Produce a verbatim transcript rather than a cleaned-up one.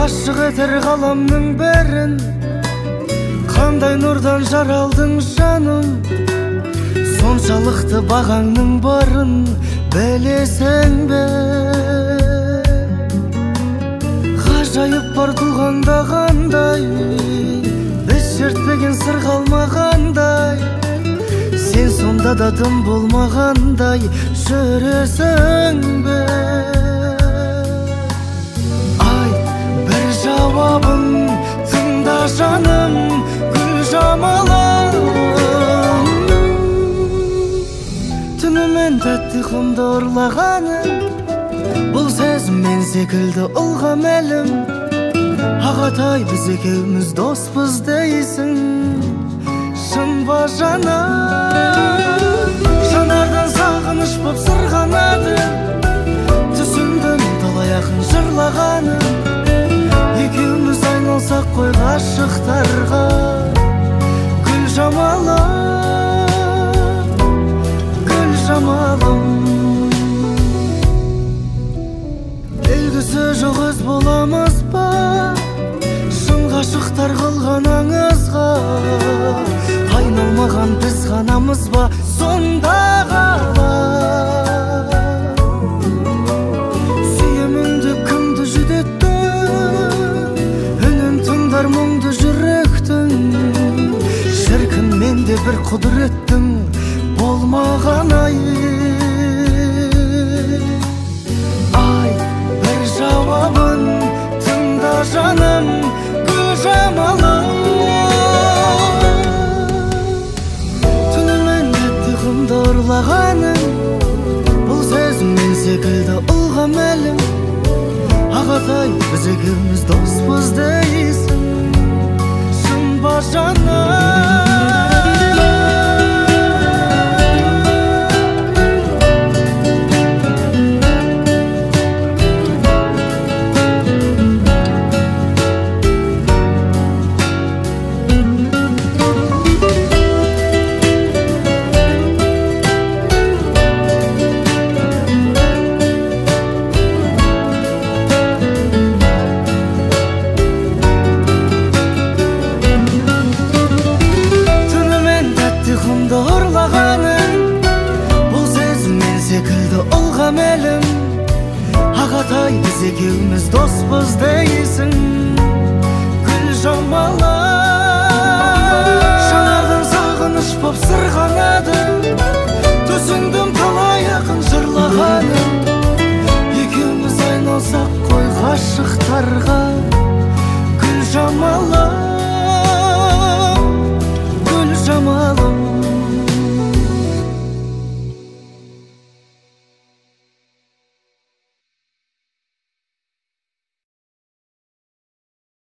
Ашық етер ғаламның бәрін, қандай нұрдан жаралдың жаным. Соншалықты бағаңның барын білесің бе? Ғажайып бар туғанда қандай, біз шертпеген сыр қалмағандай, сен сонда да дым болмағандай жүресің бе? Жауабын тыңда жаным, гүл жамалым. Түнімен тәтті құмды ұрлағаным, бұл сезім мен секілді ұлға мәлім. Ағатай, біз екеуміз доспыз дейсің, шын ба жаным? Жанардан сағыныш боп сырғанады, түсіндім талай ақын жырлағаным. Екеуміз айналсақ қой ғашықтарға, гүл жамалым, гүл жамалым. Белгісі жоқ өз боламыз ба, шын ғашықтар қылған аңызға? Айналмаған біз ғанамыз ба, сонда қала? Сүйемін деп кімді жүдетті, мұңды жүректің, шіркін менде бір құдіреттің болмаған ай. Ай, бір жауабын тыңда жаным, гүл жамалым. Түнімен тәтті құмды ұрлағаным, бұл сезім мен секілді ұлға мәлім. Ағатай, біз екеуміз доспыз дейсің, шын ба жаным? Ағатай, біз екеуміз доспыз дейсің, гүл жамалым. Жанардан сағыныш боп сырғанады, түсіндім талай ақын жырлағаным. Екеуміз айналсақ қой ғашықтарға, гүл жамалым.